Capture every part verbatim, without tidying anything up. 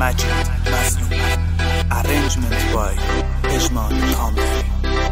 مجید مظلوم. Arrangement by پژمان کامرانی.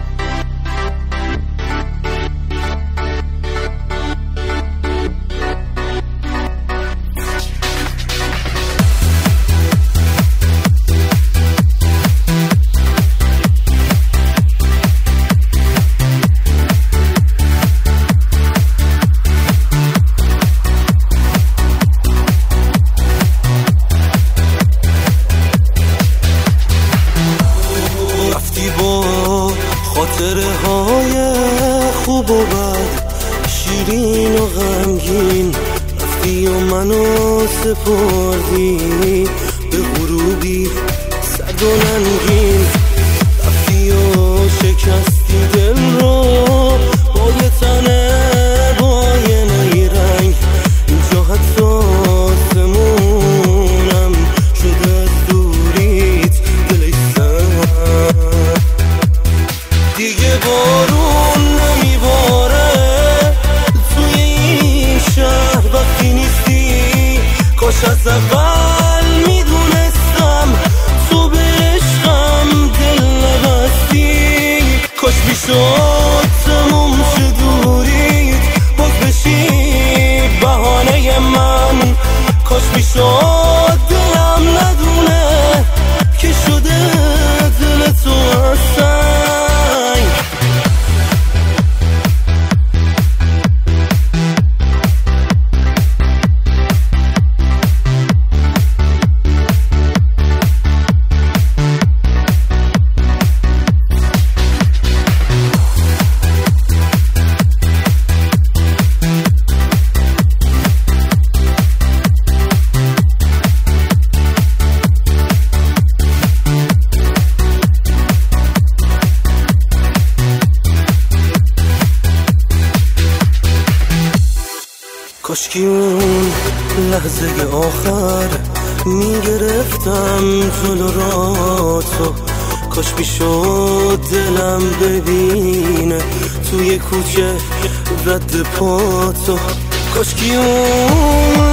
خاطره های خوب و بد، شیرین و غمگین، رفتی و منو سپردی به غروبی سرد و ننگین. رفتی و شکستی دل رو با یه تنه با یه نیرنگ. اینجا حتی آسمونم شده از دوریت دلشتم. دیگه بارون نمیباره توی این شهر وقتی نیستی. کاش از اول میدونستم تو به عشقم دل نبستی. کاش میشد تموم شه دوریت باز بشی بهانه من. کاش میشد دلم ندونه که شده دل تو هستم. کاشکی اون لحظه آخر میگرفتم جلو را تو. کاش میشد دلم ببینه توی کوچه رد پا تو. کاشکی اون